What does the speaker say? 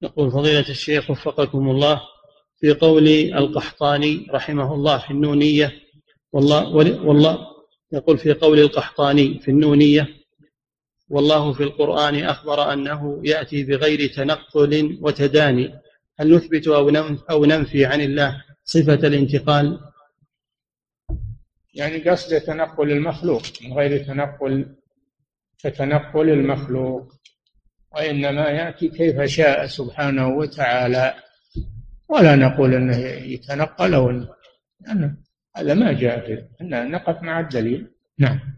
يقول فضيلة الشيخ وفقكم الله، في قول القحطاني رحمه الله في النونية والله يقول في قول القحطاني في النونية: والله في القرآن أخبر أنه يأتي بغير تنقل وتداني، هل نثبت أو ننفي عن الله صفة الانتقال؟ يعني قصد تنقل المخلوق من غير تنقل كتنقل المخلوق، وإنما يأتي كيف شاء سبحانه وتعالى، ولا نقول أنه يتنقل، لأن هذا ما جاء فيه، أن نقف مع الدليل. نعم.